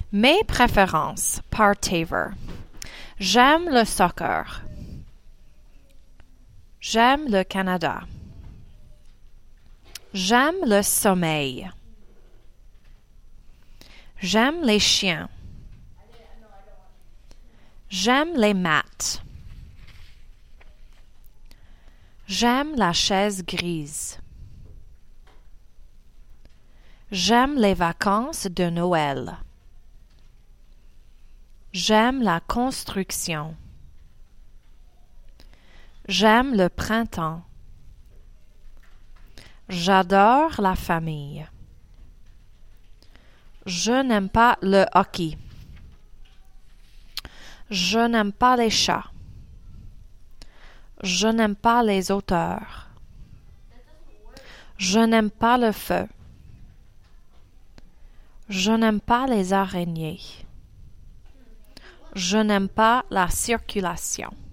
Mes préférences par Taver. J'aime le soccer. J'aime le Canada. J'aime le sommeil. J'aime les chiens. J'aime les maths. J'aime la chaise grise. J'aime les vacances de Noël. J'aime la construction. J'aime le printemps. J'adore la famille. Je n'aime pas le hockey. Je n'aime pas les chats. Je n'aime pas les auteurs. Je n'aime pas le feu. Je n'aime pas les araignées. Je n'aime pas la circulation.